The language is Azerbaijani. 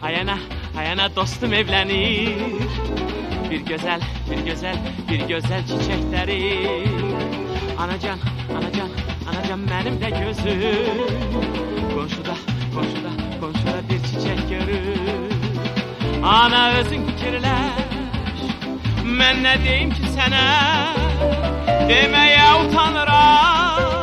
Ayana dostum evlənir. Bir gözəl çiçəkləri. Anacan mənim də gözüm. Qonşuda bir çiçək görür. Ana özün fikirləş, mən nə deyim ki sənə? Deməyə utanıram.